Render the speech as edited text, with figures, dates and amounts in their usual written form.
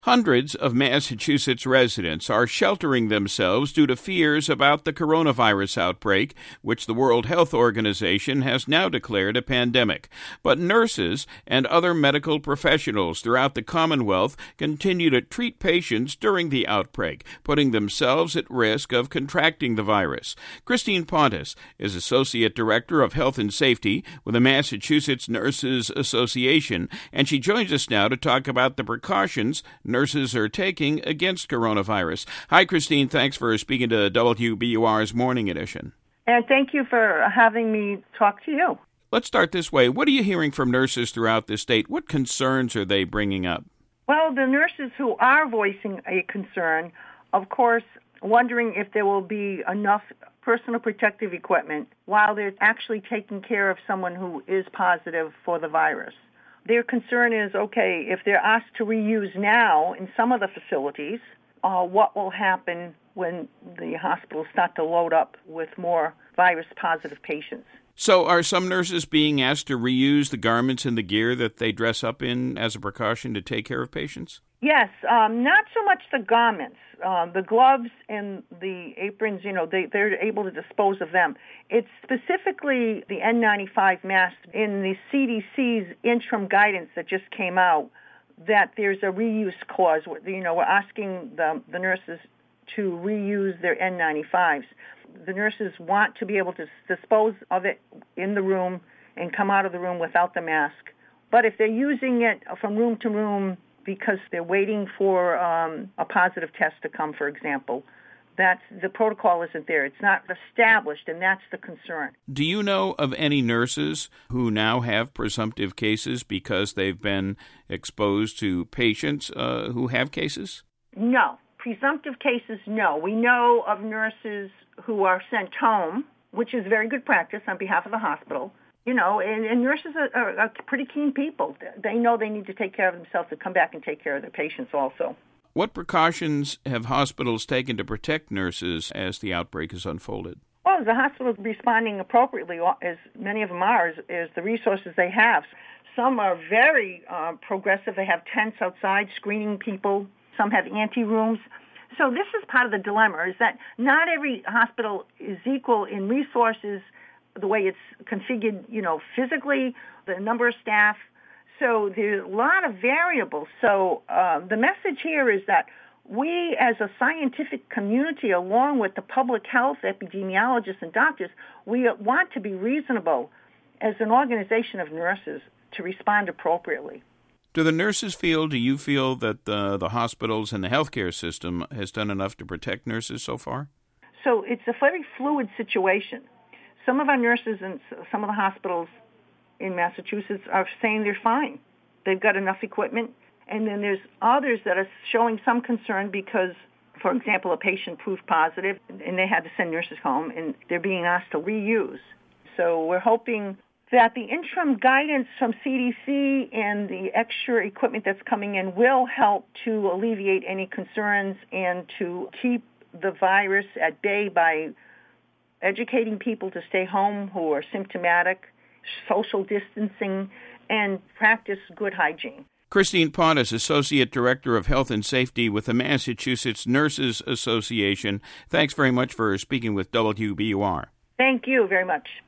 Hundreds of Massachusetts residents are sheltering themselves due to fears about the coronavirus outbreak, which the World Health Organization has now declared a pandemic. But nurses and other medical professionals throughout the Commonwealth continue to treat patients during the outbreak, putting themselves at risk of contracting the virus. Christine Pontus is Associate Director of Health and Safety with the Massachusetts Nurses Association, and she joins us now to talk about the precautions nurses are taking against coronavirus. Hi, Christine. Thanks for speaking to WBUR's Morning Edition. And thank you for having me talk to you. Let's start this way. What are you hearing from nurses throughout the state? What concerns are they bringing up? Well, the nurses who are voicing a concern, of course, wondering if there will be enough personal protective equipment while they're actually taking care of someone who is positive for the virus. Their concern is, okay, if they're asked to reuse now in some of the facilities, what will happen when the hospitals start to load up with more virus-positive patients? So are some nurses being asked to reuse the garments and the gear that they dress up in as a precaution to take care of patients? Yes, not so much the garments. The gloves and the aprons, they're able to dispose of them. It's specifically the N95 mask in the CDC's interim guidance that just came out that there's a reuse clause. We're asking the nurses to reuse their N95s. The nurses want to be able to dispose of it in the room and come out of the room without the mask. But if they're using it from room to room because they're waiting for a positive test to come, for example, the protocol isn't there. It's not established, and that's the concern. Do you know of any nurses who now have presumptive cases because they've been exposed to patients who have cases? No. Presumptive cases, no. We know of nurses who are sent home, which is very good practice on behalf of the hospital. And nurses are pretty keen people. They know they need to take care of themselves to come back and take care of their patients also. What precautions have hospitals taken to protect nurses as the outbreak has unfolded? Well, the hospital is responding appropriately, as many of them are, as the resources they have. Some are very progressive. They have tents outside screening people. Some have ante-rooms. So this is part of the dilemma, is that not every hospital is equal in resources, the way it's configured, physically, the number of staff. So there's a lot of variables. So the message here is that we as a scientific community, along with the public health epidemiologists and doctors, we want to be reasonable as an organization of nurses to respond appropriately. Do you feel that the hospitals and the healthcare system has done enough to protect nurses so far? So it's a very fluid situation. Some of our nurses in some of the hospitals in Massachusetts are saying they're fine. They've got enough equipment. And then there's others that are showing some concern because, for example, a patient proved positive and they had to send nurses home and they're being asked to reuse. So we're hoping that the interim guidance from CDC and the extra equipment that's coming in will help to alleviate any concerns and to keep the virus at bay by educating people to stay home who are symptomatic, social distancing, and practice good hygiene. Christine Pontus, Associate Director of Health and Safety with the Massachusetts Nurses Association. Thanks very much for speaking with WBUR. Thank you very much.